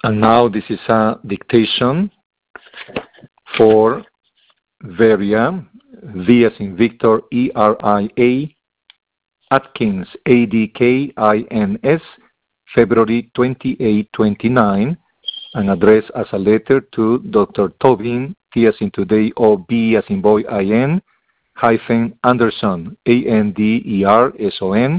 And now this is a dictation for Veria, V as in Victor, E-R-I-A, Atkins, A-D-K-I-N-S, February 28, 29, and addressed as a letter to Dr. Tobin, T as in today, O-B as in boy, I-N, hyphen Anderson, A-N-D-E-R-S-O-N,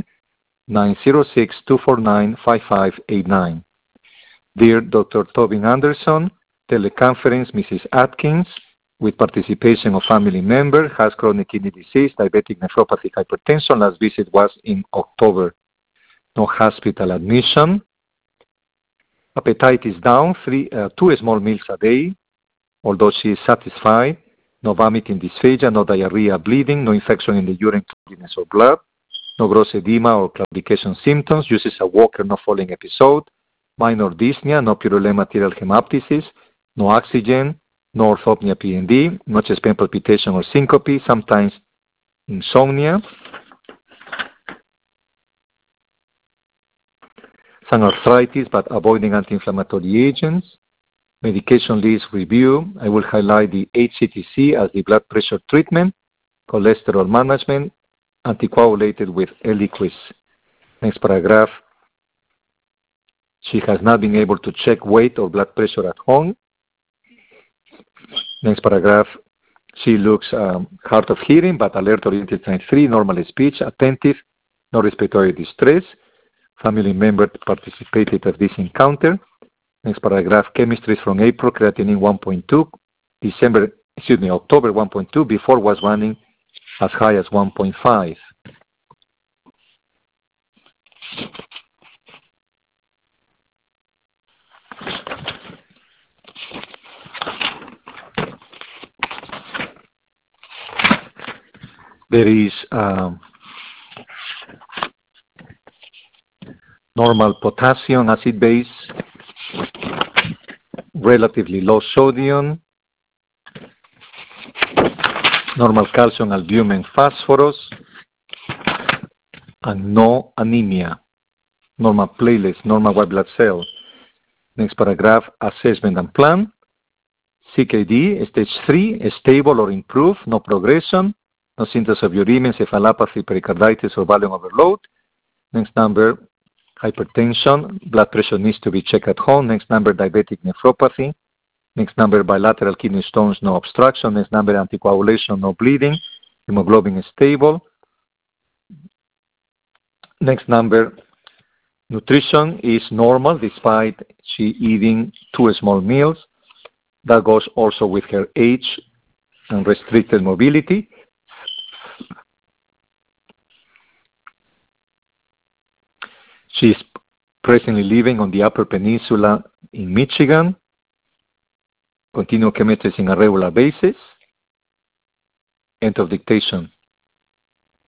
906-249-5589. Dear Dr. Tobin Anderson, teleconference Mrs. Atkins, with participation of family member, has chronic kidney disease, diabetic nephropathy, hypertension. Last visit was in October. No hospital admission. Appetite is down, 2 small meals a day, although she is satisfied. No vomiting, dysphagia, no diarrhea, bleeding, no infection in the urine, cloudiness, or blood, no gross edema or claudication symptoms, uses a walker, no falling episode, minor dyspnea, no purulent material hemoptysis, no oxygen, no orthopnea PND, no chest pain, palpitation, or syncope, sometimes insomnia, some arthritis, but avoiding anti-inflammatory agents. Medication list review. I will highlight the HCTC as the blood pressure treatment, cholesterol management, anticoagulated with Eliquis. Next paragraph. She has not been able to check weight or blood pressure at home. Next paragraph. She looks hard of hearing, but alert-oriented sign 3, normal speech, attentive, no respiratory distress. Family member participated at this encounter. Next paragraph, chemistry from April, creatinine 1.2, October 1.2, before was running as high as 1.5. There is normal potassium, acid base, relatively low sodium, normal calcium, albumin, phosphorus, and no anemia, normal platelets, normal white blood cell. Next paragraph, assessment and plan. CKD, stage 3, stable or improved, no progression, no symptoms of uremia, encephalopathy, pericarditis, or volume overload. Next number, hypertension, blood pressure needs to be checked at home. Next number, diabetic nephropathy. Next number, bilateral kidney stones, no obstruction. Next number, anticoagulation, no bleeding. Hemoglobin is stable. Next number, nutrition is normal despite she eating 2 small meals. That goes also with her age and restricted mobility. She is presently living on the Upper Peninsula in Michigan. Continue chemistry on a regular basis. End of dictation.